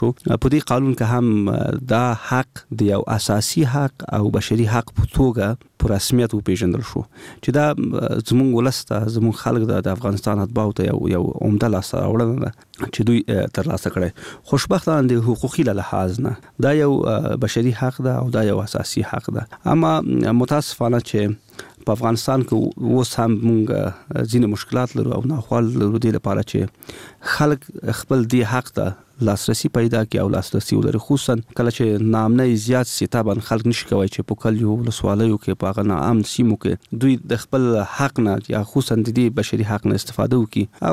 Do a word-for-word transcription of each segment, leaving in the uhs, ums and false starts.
په دې قانون کې هم دا حق د یو اساسي حق او بشري حق په توګه په رسمیت وپیژندل شو چې دا زموږ ولسته زموږ خلک د افغانستان اتباعو ته یو یو عمده لاسته راوړنه ده چې دوی ترلاسه کړي. خوشبختانه د حقوقي لحاظ نه دا یو بشري حق ده او دا یو اساسي حق ده. اما متاسفانه چې په افغانستان کې اوس هم موږ ځینې مشکلات لرو او ناخوال لرو دې لپاره چې خلک خپل دې حق ته لاسرسي پیدا کړي او لاسرسي ولري، خصوصا کله چې نامنه زیات سي طبعا خلک نشي کوي چې په کلیو ولسوالیو کې په هغه ناامن سیمو کې دوی د خپل حق نه یا خصوصا د دې بشري حق نه استفاده وکړي.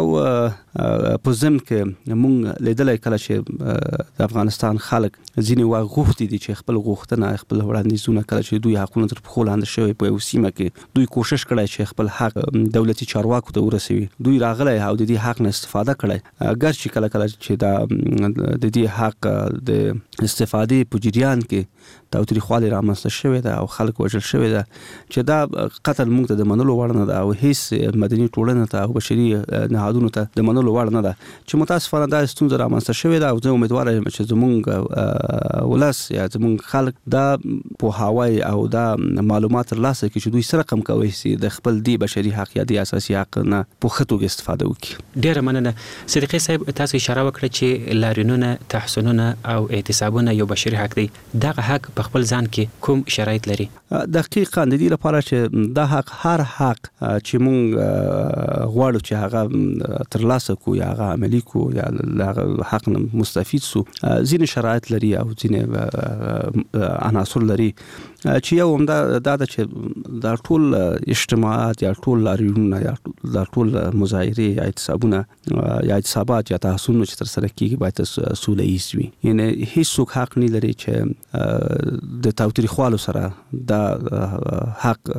او په ضمن کې موږ لیدلای کله چې د افغانستان خلک ځینې وخت غوښتي دي چې خپل غوښتنه خپل وړاندیزونه کله چې دوی حقونه تر پښو لاندې شوی په یو سیمه کې دوی کوشش کړی چې خپل حق دولتي چارواکو ته ورسوي، دوی راغلی او د دې حق نه استفاده کړی. اگر چې کله کله چې دا د دې حق د استفادې په جریان کې تاوتریخوالی رامنځته شوی ده او خلک وژل شوی ده چې دا قتل موږ ته د منلو وړ نه ده او هیڅ مدني ټولنه ته او بشري نهادونو ته د منلو وړ نه ده چې متاسفانه دا ستونزه رامنځته شوی ده. او زه امیدوار یم چې زموږ ولس یا زموږ خلک دا پوهاوی او دا معلومات ترلاسه کړي چې دوی سره کم کوي چې د خپل دی بشري حق یا دی اساسي حق نه په ښه توګه استفاده وکړي. ډیره مننه صدیقي صاحب، تاسو اشاره وکړه چې لاریونونه، تحصنونه او اعتصابونه یو بشري حق دی. دغه حق په خپل ځان کې کوم شرایط لري؟ دقیقاً د دې لپاره چې دا حق هر حق چې موږ غواړو چې هغه ترلاسه کو یا هغه عملي کو یا هغه حق مستفید سو ځینې شرایط لري او ځینې عناصر لري چې یو هم دا د چې دا ټول اجتماعات یا ټول لاریونونه یا دا ټول مظاهرې یا اعتصابونه یا اعتصابات یا تحصنونه چې تر سره کیږي باید سوله ییز وي. یعنی هیڅوک حق نه لري چې د تاوتریخوالو سره دا حق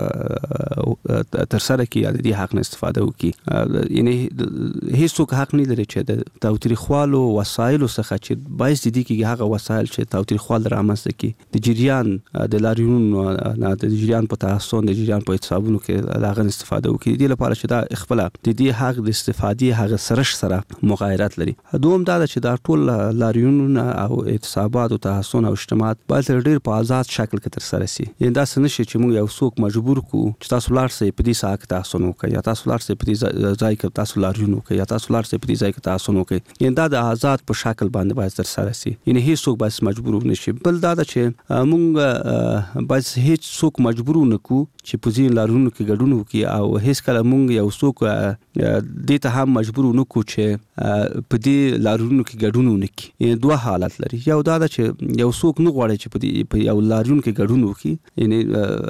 تر سره کیږي یا د دې حق نه استفاده وکړي. یعنی هیڅوک حق نه لري چې د تاوتریخوالو وسایلو څخه چې باعث دي کیږي هغه وسایل چې تاوتریخوال رامنځته کړي د جریان د لاریون نه د جریان په تحصن د جریان په اعتصابونو کې لاغه استفاده وکړي. د لپاره چې دا خپل د دې حق د استفادې هغه سرش سره مغایرت لري. دوم دا چې دا ټول لاریونونه او اعتصابات او تحصن او اجتماعات باید ډېر په آزاد شکل کې تر سره شي. یعنی دا څه نشي چې موږ یو څوک مجبور کو چې تاسو لاړ شئ په دې ساعت تحصن وکړئ یا تاسو لاړ شئ په دې ځای کې تاسو لاریون وکړئ یا تاسو لاړ شئ په دې ځای کې تحصن وکړئ. یعنی دا د آزاد په شکل باندې باید تر سره شي. یعنی هیڅ څوک باید مجبور نشي. بل دا چې موږ باید هیڅ څوک مجبور نه کو چې په ځین لارونو کې ګډون وکړي او هیڅ کله موږ یو څوک دې ته هم مجبور نه کو چې په دې لارونو کې ګډون وکړي. یعنی دوه حالت لري. یو دا چې یو څوک نه غواړي چې په دې په یو لارون کې ګډون وکړي، یعنی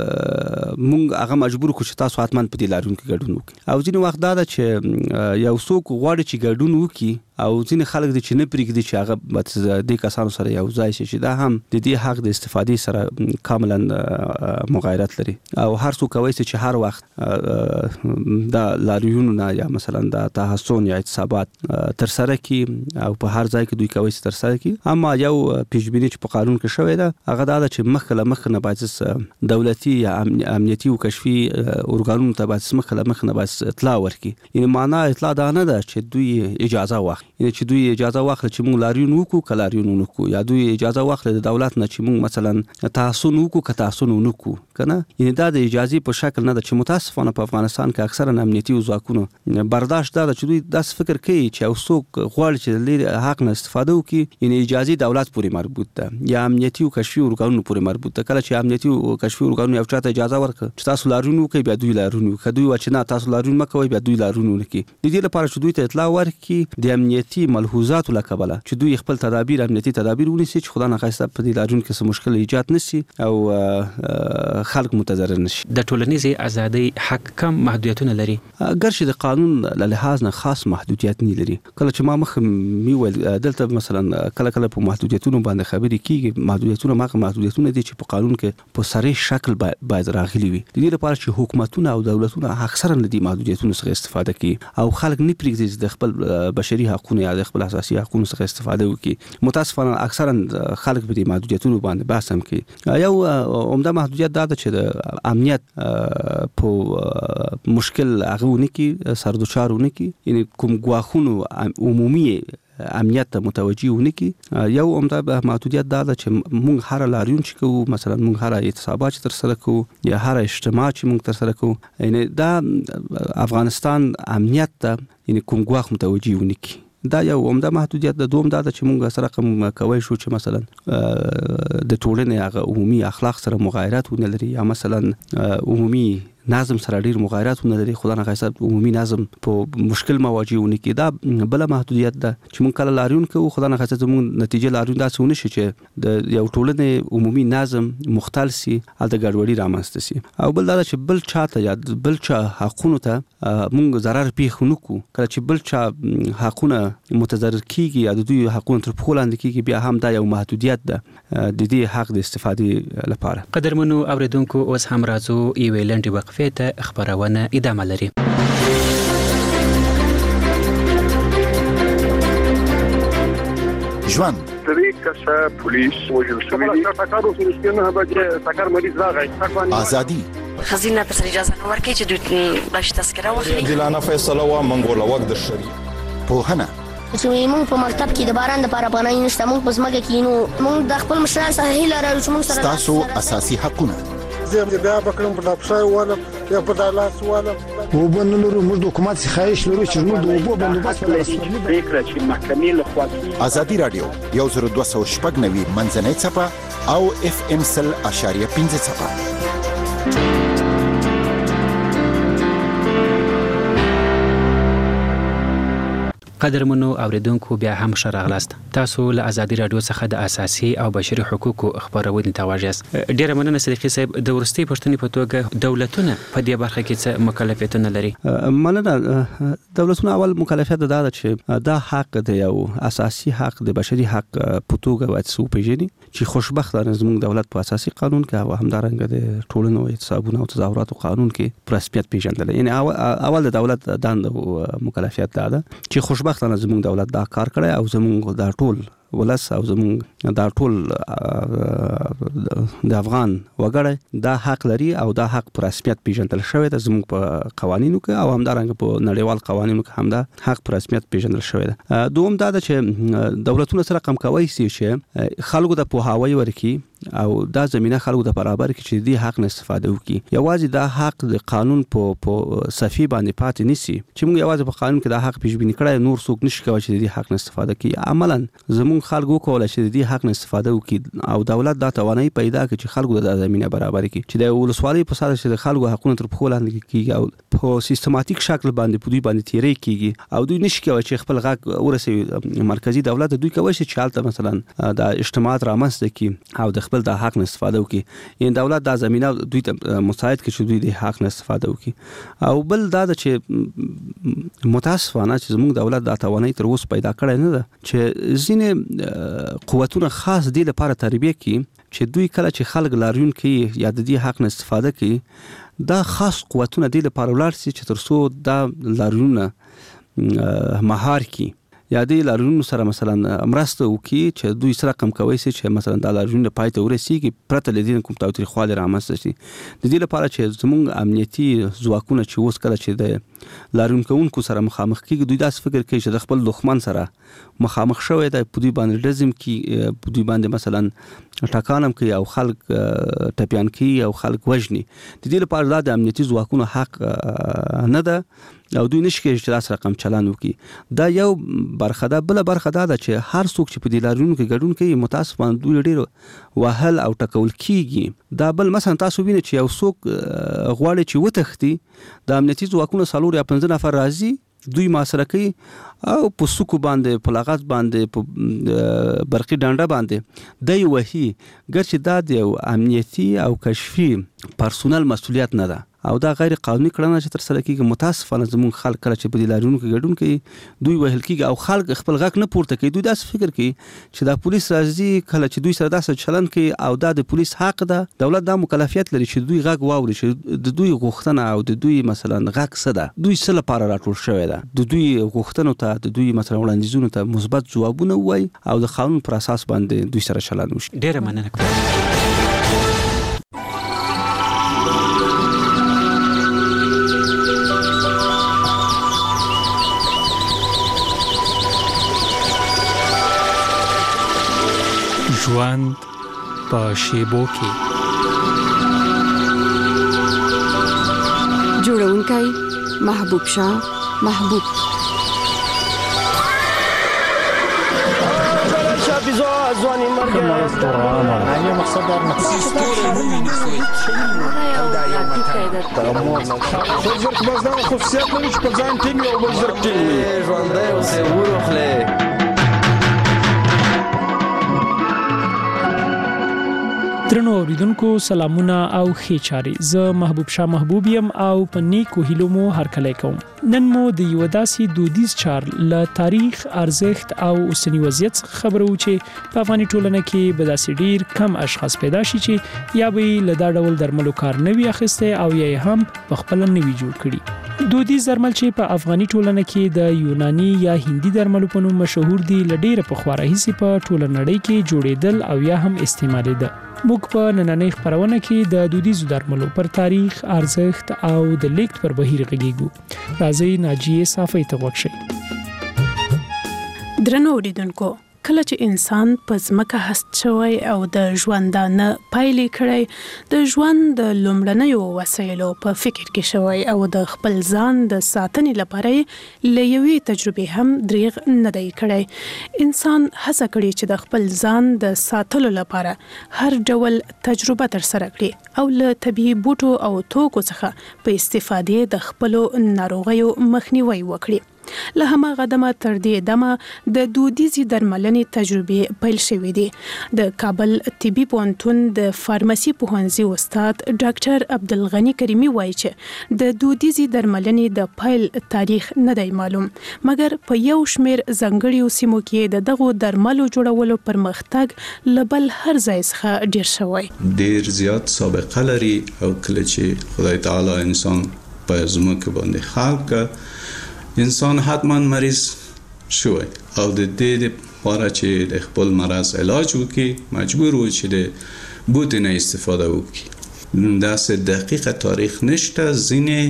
موږ هغه مجبور کو چې تاسو حتمان په دې لارون کې ګډون وکړي. او ځینې وخت دا چې یو څوک غواړي چې ګډون وکړي او ځینې خلک دي چې نه پرېږدي چې هغه د کسانو سره یو ځای شي چې دا هم د دې حق د استفادې سره کاملا مغایرت لري. او هر څوک کوي چې هر وخت دا لاریونونه یا مثلا دا تحصن یا اعتصابات تر سره کی او په هر ځای کې دوی کوي چې تر سره کی. اما یو پیشبینی چې په قانون کې شوی ده هغه دا چې مخکله مخنه باید دولتي یا امنیتي او کشفي ارګانونو ته باید مخکله مخنه باید اطلاع ورکړي. یعنی معنا اطلاع دا نه ده چې دوی اجازه واخلي، یعنی چې دوی اجازه واخلي چې موږ لاریون وکړو که لاریون ونه کړو، یا دوی اجازه واخلي د دولت نه چې موږ مثلا تحصن وکړو که تحصن ونه کړو کنه. یعنی دا د اجازه په شکل نه ده چې متاسفانه په افغانستان کې اکثرا امنیتي ځواکونو برداشت دا چې دوی داس فکر کوي چې یو څوک غواړي چې د حق نه استفاده وکړي، یعنی اجازه دولت پورې مربوط ده یا امنیتي او کشفي ارګانونو پورې مربوط ده. کله چې امنیتي او کشفي ارګانونو یو چاته اجازه ورکړي چې تاسو لاریون وکړئ بیا دوی لاریون وکړي، دوی واچ نه تاسو لاریون مکوئ بیا دوی لاریون وکړي. د دې لپاره چې دوی ته اطلاع ورکړي د امنیتي ملحوظات لکبله چې دوی خپل تدابیر امنیتي تدابیر ونیسي چې خدای ناخواسته په دې لاریون کې څه مشکل ایجاد نشي او خلک متضرر نشي. د ټولنیزې ازادۍ حق کم محدودیتونه لري؟ ګرځي د قانون له لحاظ نه خاص محدودیت نه لري. کله چې ما مخ میول دلته مثلا کله کله په محدودیتونو باندې خبرې کیږي، محدودیتونه ما محدودیتونه دي چې په قانون کې په صریح شکل باید راغلي وي. د دې لپاره چې حکومتونه او دولتونه اکثرا د دې محدودیتونو څخه استفاده کوي او خلک نه پرېږدي چې د خپل بشري حقوقو یا د خپل اساسي حقوقو څخه استفاده وکړي. متاسفانه اکثرا خلک په دې محدودیتونو باندې بحث هم کوي. یو عمده محدودیت دا ده چې د امنیت په مشکل هغه ونه کې سردوچار ونه کې، یعنی کوم ګواښونو عمومي امنیت ته متوجي ونکي. یو عمده محدودیت دا ده چې مونږ هر لاریون چې کوو، مثلا مونږ هر اعتصابات تر سره کوو یا هر اجتماع چې مونږ تر سره کوو، یعنی دا افغانستان امنیت ته یعنی کوم ګواښ متوجي ونکي. دا یو عمده محدودیت د دوم دا چې موږ سره کوم کوي شو چې مثلا د ټولنې هغه عمومي اخلاق سره مغایرات ونه لري، یا مثلا عمومي نظم سره ډیر مغایرات ونه لري، خدای نه خاصه عمومي نظم په مشکل مواجهونه کې. دا بل محدودیت ده چې موږ کله لاریون کوو، خدای نه خاصه زموږ نتیجه لاریون داسې ونه شي چې د یو ټولنې عمومي نظم مختل سي، هلته ګډوډي رامنځته سي. او بل دا چې بل چاته یا بل چا حقونو ته موږ ضرر پیښ نه کړو. کله چې بل چا حقونه متضرر کیږي یا د دوی حقونه تر پښو لاندې کیږي، بیا هم دا یو محدودیت ده د دې حق د استفادې لپاره. قدرمنو اوریدونکو، اوس هم راځو یوې لنډې وقفې ته، خبرونه ادامه لري. ژوند درې کسه پولیس وژل شوي دي. ټاکارو سره نه بجې ټاکار مریض راغی. ازادي خزینه پر اجازه نه ورکړي چې دوی باش تذکره واخلي. دلانه فیصله وا منګول وخت د شری پوهنه چې موږ په مکتب کې د باران د لپاره پناه نشته، موږ په ځمکه کې نو موږ د خپل مشران سره هیله لرو چې موږ سره تاسو اساسي حقونه زه بیا بکرم په دافشای والا یا په دالاس والا وبنلرو موږ د حکومت څخه خواهش لرو چې موږ د اوبو بندوبست په لاس کې فکر چې محکمې له خوا ازادي رادیو یو زر دوه سوه شپږ نوي منځنۍ څپه او اف ام سل اشاریه پنځه څپه. قدرمنو اوریدونکو، بیا هم ښه راغلاست. تاسو له ازادي رادیو څخه د اساسي او بشري حقوقو خبرونه ته واجاست. ډیره مننه صدیقي صاحب. د ورستي پښتنې په توګه دولتونه په دې برخه کې څه مکلفیتونه لري؟ مننه. دولتونه اول مکلفیت دا ده چې دا حق د یو اساسي حق د بشري حق په توګه باید سو پیژني، چې خوشبختانه زموږ دولت په اساسي قانون کې او همدارنګه د ټولنو اعتصابونو او تظاهراتو قانون کې په رسمیت پیژندل. یعنی اول د دولت دنده مکلفیت دا ده چې خوشبختانه زموږ دولت دا کار کړی او زموږ دا ټول ولس او زموږ دا ټول د افغان وګړي دا حق لري او دا حق په رسمیت پیژندل شوی ده زموږ په قوانینو کې او همدارنګه په نړیوال قوانینو کې هم دا حق په رسمیت پیژندل شوی ده. دوم دا ده چې دولتونه سره کم کوي چې خلکو د پوهاوی ورکړي او دا زمينه خلکو د برابر کې چې دې حق نه استفاده وکړي. یوازې دا حق د قانون په په صفي باندې پاتې نشي چې موږ یوازې په قانون کې دا حق پیژبینی کړای، نور څوک نشي کوي چې دې حق نه استفاده کړي. عملاً زموږ خلکو کولای شي دې حق نه استفاده وکړي او دولت دا توانایي پیدا کړي چې خلکو د زمينه برابر کړي، چې د ولسوالۍ په ساده چې د خلکو حقونه تر پښو لاندې کیږي او په سیستماتیک شکل باندې په دوی باندې تیری کیږي او دوی نشي کوي چې خپل غږ ورسوي مرکزی دولت. دوی کوي چې حالت مثلا د اجتماعات رامنځته کړي او د خپل د حق نه استفاده وکړي. یعنی دولت دا زمينه دوی ته مساعد کړي چې دوی د حق نه استفاده وکړي. او بل دا چې متاسفانه چې زموږ دولت دا توانایي تر اوسه پیدا کړی نه ده چې ځینې قوتونه خاص دی لپاره تربیه کړي چې دوی کله چې خلک لاریون کوي یا د دې حق نه استفاده کوي، دا خاص قوتونه دی لپاره ولاړ سي چې تر څو دا لاریونونه مهار کړي یا د لاریونونو سره مثلا مرسته وکړي چې دوی سره کم کوي چې مثلا د لاریونونو پای ته ورسیږي پرته لدین کوم تاوتریخوالی رامنځته شي. د دې لپاره چې زموږ امنیتي ځواکونه چې اوس کله چې د لاریون کوونکو سره مخامخ کیږي، دوی داس فکر کوي چې د خپل دښمن سره مخامخ شوی دی، په دوی باندې ډزم کی، په دوی باندې مثلا ټکانم کوي او خلک ټپیان کوي او خلک وژني. د دې لپاره دا د امنیتي ځواکونو حق نه ده او دوی نشي کېږي چې داس رقم چلن وکړي. دا یو برخه ده. بل برخه دا ده چې هر څوک چې په دې لاریونو کې ګډون کوي متاسفانه دوی ډېر وهل او ټکول کیږي. دا بل مثلا تاسو وینئ چې یو څوک غواړي چې وتښتي، د امنیتي ځواکونو څلور یا پنځه نفر راځي، دوی محاصره کوي او په سکو باندې په لغت باندې په برقي ډنډه باندې دی وهي، ګرچې دا د یو امنیتي او کشفي پرسونل مسؤلیت نه ده او دا غیر قانوني کړنه چې تر سره کیږي. متاسفانه زموږ خلک کله چې په دې لاریونو کې ګډون کوي دوی وهل کیږي او خلک خپل غږ نه پورته کوي. دوی داسې فکر کوي چې دا پولیس راځي، کله چې دوی سره داسې چلن کوي او دا د پولیس حق ده. دولت دا مکلفیت لري چې دوی غږ واوري، چې د دوی غوښتنه او د دوی مثلا غږ څه ده، دوی څه لپاره راټول شوی ده، د دوی غوښتنو ته د دوی مثلا وړاندیزونو ته مثبت ځوابونه وایي او د قانون پر اساس باندې دوی سره چلن وشي. ډیره مننه کوم. ژوند په شیبو کې. جوړونکی محبوب شاه محبوب. ځواني مرګ نه مقصد دا نه خو بس دا خصوصیت لري چې په ځان ټینګ او بل زر ټینګ ژوندی اوسې وروخلې. درنو اوریدونکو سلامونه او ښې چارې. زه محبوب شاه محبوب یم او په نیکو هیلو مو هرکلی کوم. نن مو د یو داسې دودیز چار له تاریخ، ارزښت او اوسني وضعیت څخه خبرو چې په افغاني ټولنه کې به داسې ډیر کم اشخاص پیدا شي چې یا به له دا ډول درملو کار نه وي اخیستی او یا هم په خپله نه وي جوړ کړي. دودیز درمل چې په افغاني ټولنه کې د یوناني یا هندي درملو په نوم مشهور دي، له ډیره پخوا راهیسې په ټوله نړۍ کې جوړېدل او یا هم استعمالېده. موږ په نننۍ خپرونه کې د دودیزو درملو پر تاریخ، ارزښت او د لیږد پر بهیر غږیږو. راځئ ناجیې صافۍ ته غوږ شئ. درنو اوریدونکو، کله چې انسان په ځمکه هست شوی او د ژوندانه پایلې کړی، د ژوند د لومړنیو وسایلو په فکر کې شوی او د خپل ځان د ساتنې لپاره له یوې تجربې هم دریغ نه دی کړی. انسان هڅه کړې چې د خپل ځان د ساتلو لپاره هر ډول تجربه ترسره کړي او له طبیعي بوټو او توکو څخه په استفادې د خپلو ناروغیو مخنیوي وکړي. له هماغه دمه تر دې دمه د دودیزي درملنې تجربې پیل شوې دي. د کابل طبي پوهنتون د فارمسي پوهنځي استاد ډاکټر عبدالغني کریمي وایي چې د دودیزي درملنې د پیل تاریخ نه دی معلوم، مګر په یو شمېر ځانګړیو سیمو کې د دغو درملو جوړولو پرمختګ له بل هر ځای څخه ډیر شوی. ډیر زیات سابقه لري او کله چې خدای تعالی انسان په ځمکه باندې خلق انسان حتما مریض شوی او د دې لپاره چې د خپل مرض علاج وکړي مجبور و چې د بوټ نه استفاده وکړي. داسې دقیق تاریخ نشته. ځینې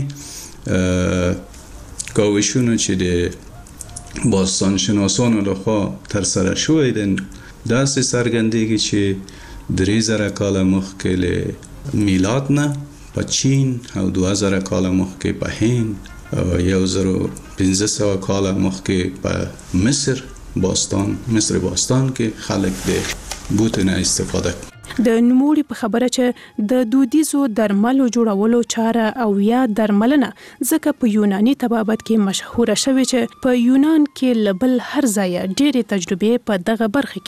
کاوشونه چې د باستانشناسانو لخوا ترسره شوی دي داسې څرګندېږي چې درې زره کاله مخکې له میلاد نه په چین او دوه زره کاله مخکې په هند او یو زرو پنځه سوه کاله مخکې په مصر باستان مصر باستان کې خلک د بوټ نه استفاده کوي. د نوموړي په خبره چې د دودیزو درملو جوړولو چاره او یا درملنه ځکه په یوناني طبابت کې مشهوره شوې چې په یونان کې لبل هر ځای ډېرې تجربې په دغه برخه